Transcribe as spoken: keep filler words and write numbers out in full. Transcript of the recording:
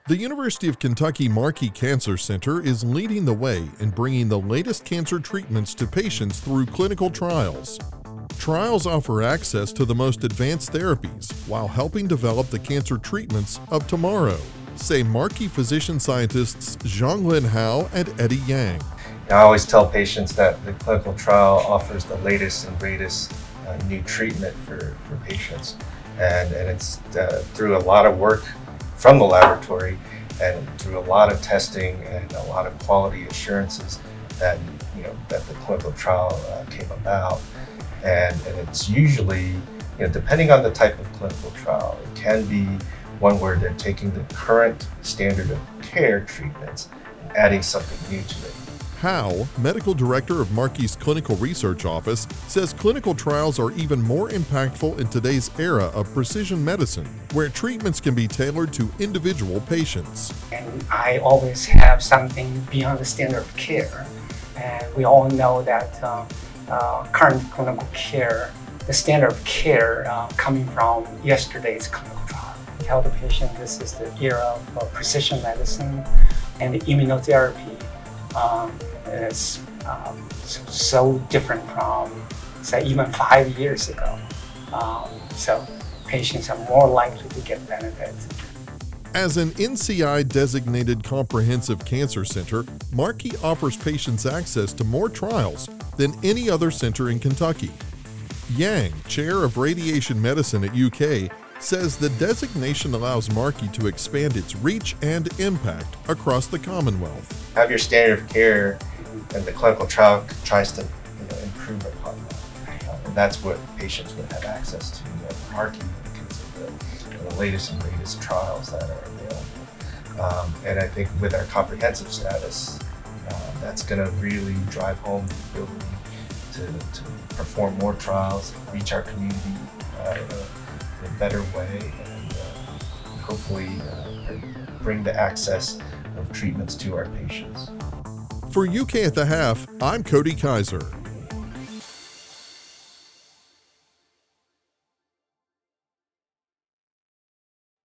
The University of Kentucky Markey Cancer Center is leading the way in bringing the latest cancer treatments to patients through clinical trials. Trials offer access to the most advanced therapies while helping develop the cancer treatments of tomorrow, say Markey physician scientists Zhonglin Hao and Eddie Yang. I always tell patients that the clinical trial offers the latest and greatest uh, new treatment for, for patients. And, and it's uh, through a lot of work from the laboratory and through a lot of testing and a lot of quality assurances that, you know, that the clinical trial uh, came about. And, and it's usually, you know, depending on the type of clinical trial, it can be one where they're taking the current standard of care treatments and adding something new to it. Hao, medical director of Markey's Clinical Research Office, says clinical trials are even more impactful in today's era of precision medicine, where treatments can be tailored to individual patients. And I always have something beyond the standard of care. And we all know that uh, uh, current clinical care, the standard of care uh, coming from yesterday's clinical trial. We tell the patient this is the era of uh, precision medicine and immunotherapy. Um, is um, so different from, say, even five years ago. Um, so patients are more likely to get benefit. As an N C I-designated comprehensive cancer center, Markey offers patients access to more trials than any other center in Kentucky. Yang, chair of radiation medicine at U K, says the designation allows Markey to expand its reach and impact across the Commonwealth. Have your standard of care, and the clinical trial tries to, you know, improve upon that. Uh, and that's what patients would have access to at Markey because of the, you know, the latest and greatest trials that are available. Um, and I think with our comprehensive status, uh, that's going to really drive home the ability to, to perform more trials, reach our community uh, in, a, in a better way, and uh, hopefully uh, bring the access of treatments to our patients. For U K at the Half, I'm Cody Kaiser.